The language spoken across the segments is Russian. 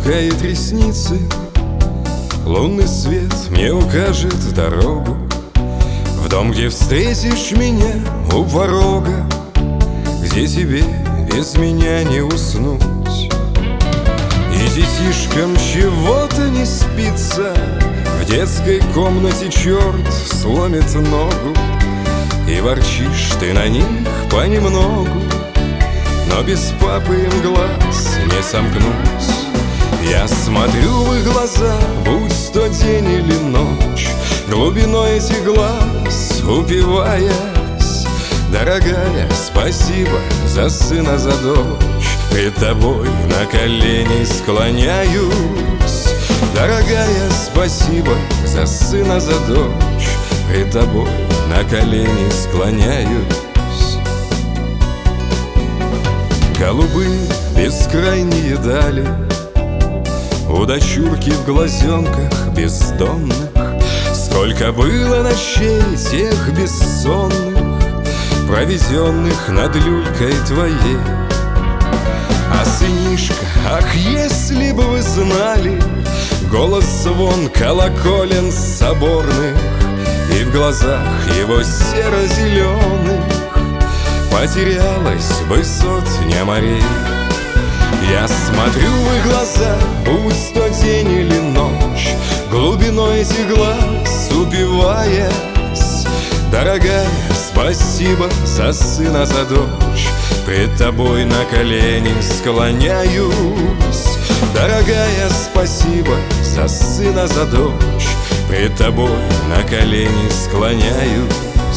опускает ресницы, лунный свет мне укажет дорогу в дом, где встретишь меня у порога, где тебе без меня не уснуть. И детишкам чего-то не спится, в детской комнате черт сломит ногу, и ворчишь ты на них понемногу, но без папы им глаз не сомкнуть. Я смотрю в их глаза, будь то день или ночь, глубиной этих глаз упиваясь. Дорогая, спасибо за сына, за дочь, пред тобой на колени склоняюсь. Дорогая, спасибо за сына, за дочь, пред тобой на колени склоняюсь. Голубые бескрайние дали, у дочурки в глазенках бездонных, сколько было ночей тех бессонных, проведенных над люлькой твоей. А сынишка, ах, если бы вы знали голос звон колоколен соборных, и в глазах его серо-зеленых потерялась бы сотня морей. Я смотрю в их глаза, будь то день или ночь, глубиной этих глаз упиваясь. Дорогая, спасибо за сына, за дочь, пред тобой на колени склоняюсь. Дорогая, спасибо за сына, за дочь, пред тобой на колени склоняюсь.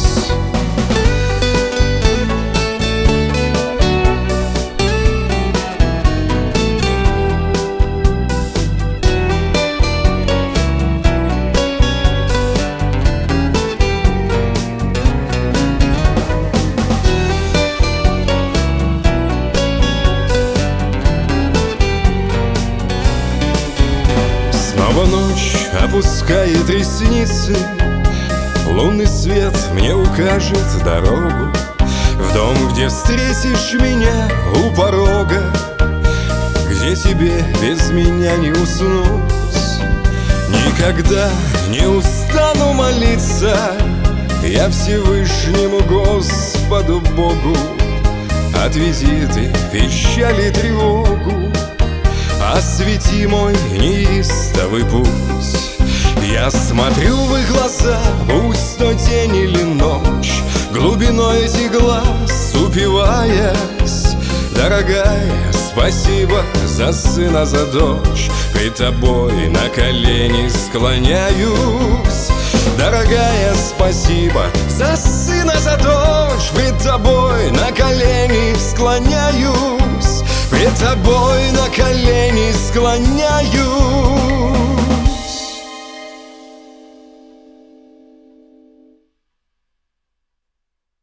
Снова ночь опускает ресницы, лунный свет мне укажет дорогу в дом, где встретишь меня у порога, где тебе без меня не уснуть. Никогда не устану молиться я Всевышнему Господу Богу, отвези ты печаль и тревогу, освети мой неистовый путь. Я смотрю в их глаза, будь то день или ночь, глубиной этих глаз упиваясь. Дорогая, спасибо за сына, за дочь, пред тобой на колени склоняюсь. Дорогая, спасибо за сына, за дочь, пред тобой на колени склоняюсь. Пред тобой на колени склоняюсь.